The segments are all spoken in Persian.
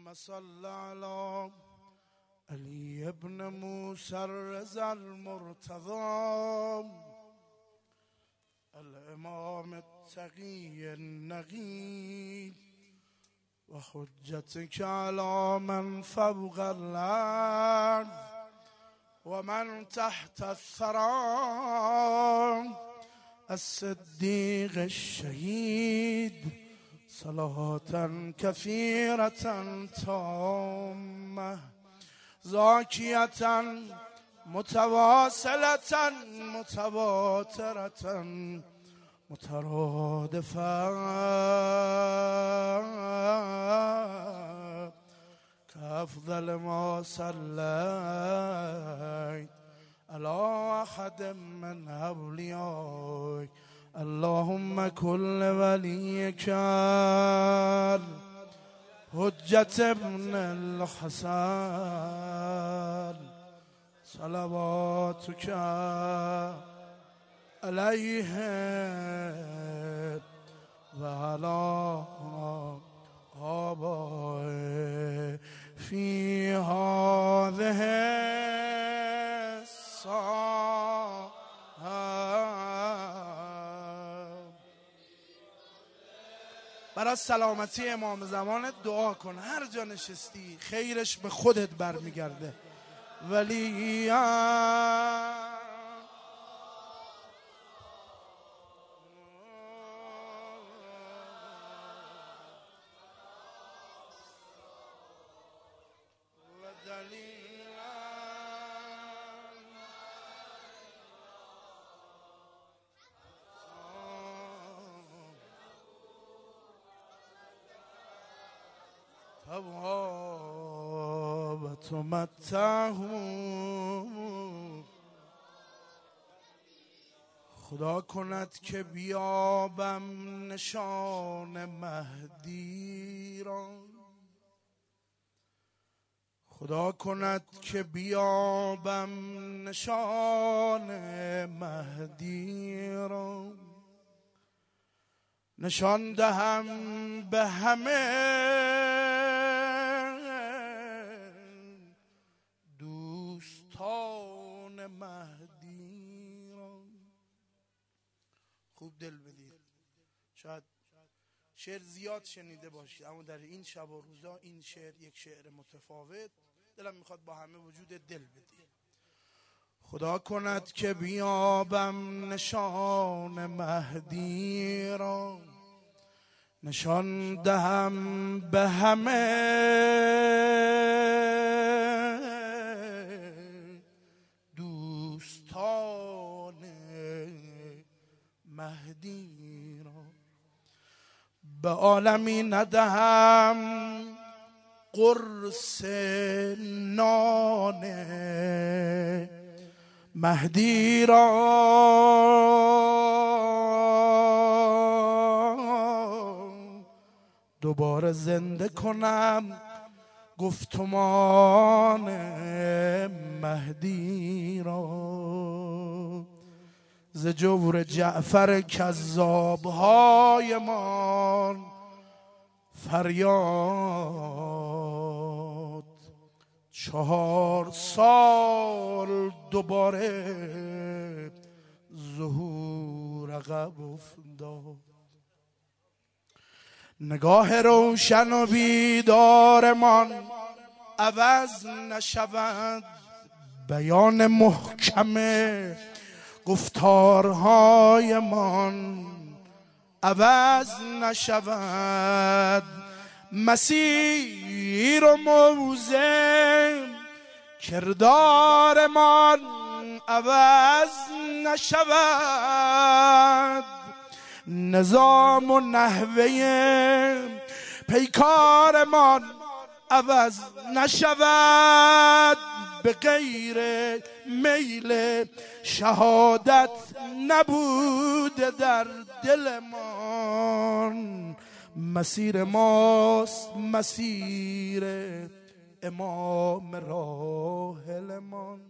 صل على علی ابن موسی الرضا المرتضی الامام التقی النقی و حجتك على من فوق الارض و من تحت الثرى الصدیق الشهید صلاة كثيرة تامة زاكية متواصلة متواترة مترادفة كأفضل ما صليت على أحد من أوليائك اللهم كل وليك حجة ابن الحسن صلواتك عليه وعلى آبائه في هذه الساعة برای سلامتی امام زمانت دعا کن. هر جا نشستی خیرش به خودت برمیگرده. ولی توابت متعه خدا کند که بیابم نشان مهدی را خدا کند که بیابم نشان مهدی را نشان دهم به همه دوستان مهدی را. خوب دل بدید. شاید شعر زیاد شنیده باشید اما در این شب و روزا این شعر یک شعر متفاوت دلم میخواد با همه وجود دل بدید. خدا کند که بیابم نشان مهدی را نشان دهم به همه دوستان مهدی را به عالمی ندهم قرص نان مهدی را دوباره زنده کنم گفتمان مهدی را ز جور جعفر کذاب‌هایمان فریاد 4 سال دوباره ظهور عقب افتاد نگاه روشن و بیدارمان عوض نشود بیان محکم گفتارهایمان عوض نشود مسیر و موضع کردارمان عوض نشود نظام و نحوه پیکارمان عوض نشود به غیر میل شهادت نبوده در دلمان مسیر ماست مسیر امام راحلمان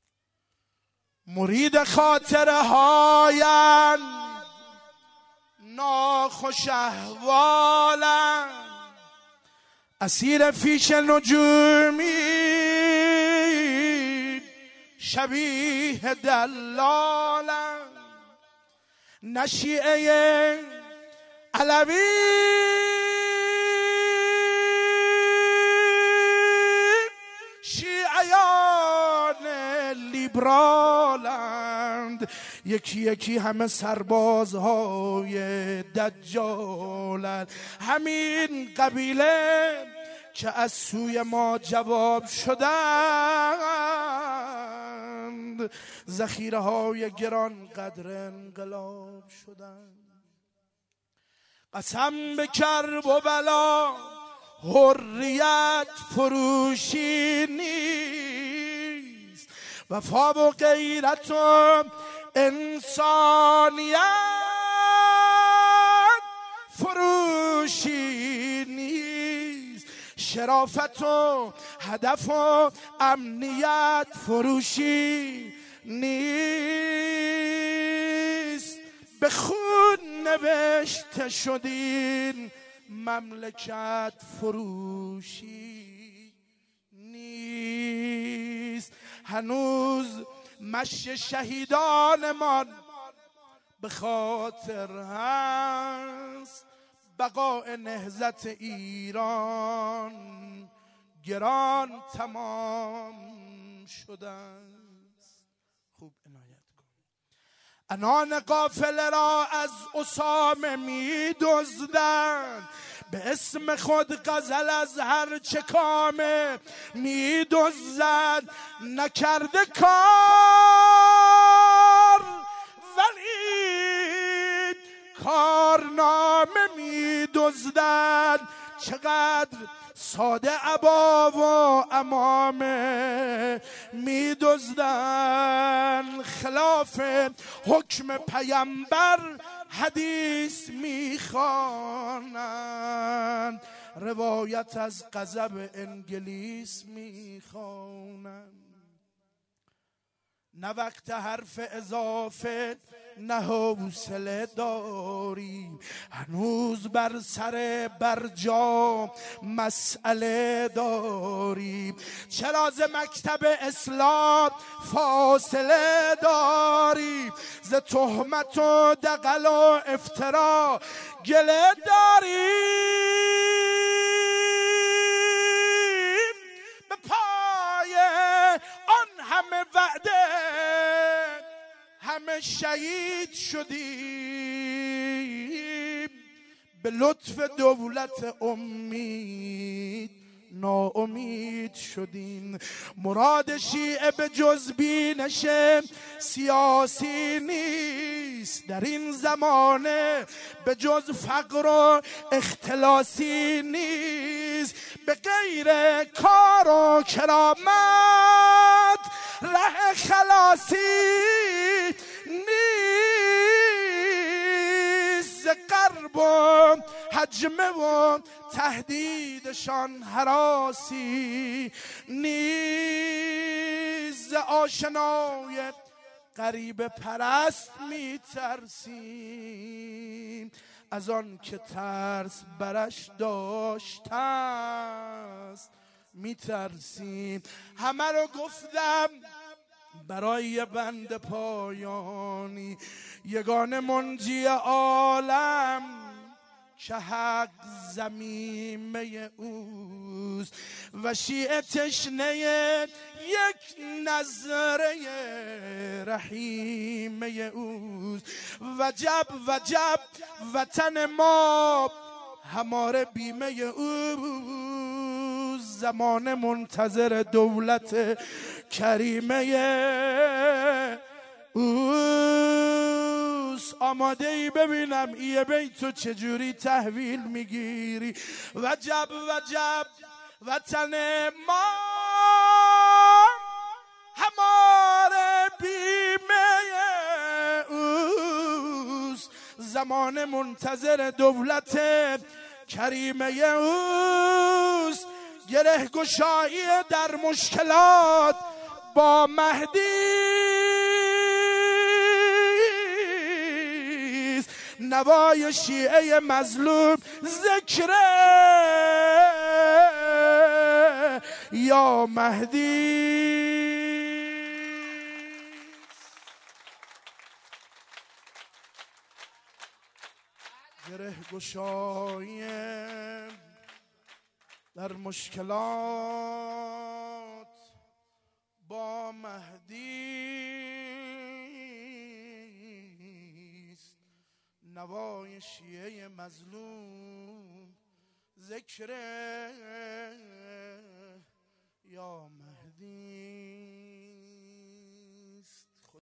مرید خاطره هایم ناخوش احوالم، اسیر فیش نجومی شبیه دلالم، نشیعه علوی شیعیان لیبرالند، یکی یکی همه سربازهای دجالند. همین قبیله که از سوی ما جواب شدند، ذخیره های گران قدر انقلاب شدند. قسم به کرب و بلا حریت فروشی نیست، وفا و غیرت و انسانیت فروشی نیست، شرافت و هدف و امنیت فروشی نیست. به خون نوشته شدین مملکت فروشی نیست. هنوز مشی شهیدانمان به خاطر هست، بقای نهضت ایران گران تمام شده است. خوب عنایت کن. انان قافله را از اسامه می دزدند، به اسم خود غزل از هر چه کامه می دزدند. نکرده کار ولی کارنامه می دزدند. چقدر ساده عبا و عمامه می دزدند، خلاف حکم پیامبر حدیث می خوانند، روایت از غضب انگلیس می خوانند. نه وقت حرف اضافه نه حوصله داریم، هنوز بر سر برجا مسئله داریم. چرا ز مکتب اسلام فاصله داریم؟ ز تهمت و دغل و افترا گله داریم. به پای آن همه وعده همه شهید شدیم، به لطف دولت امید ناامید شدیم. مراد شیعه به جز بینش سیاسی نیست، در این زمانه به جز فقر و اختلاسی نیست. به غیر کار و کرامت ره خلاصی نیست. غرب و حجمه و تهدیدشان هراسی نیست. آشنای غریب پرست می ترسیم، از آن که ترس برش داشته است می ترسیم. همه رو گفتم برای بند پایانی، یگان منجی عالم که حق زمیمه اوست و شیعه تشنه یک نظره رحیمه اوست. وجب وجب وطن ما هماره بیمه اوست، زمان منتظر دولت کریمه اوست. آماده ای ببینم یه بیتو چجوری تحویل میگیری؟ وجب وجب وطن ما هماره بیمه اوست، زمان منتظر دولت کریمه اوست. گره گشایی در مشکلات با مهدی، نوای شیعه مظلوم ذکر یا مهدی. گره گشایم در مشکلات با مهدیست، نوای شیعه مظلوم ذکر یا مهدی.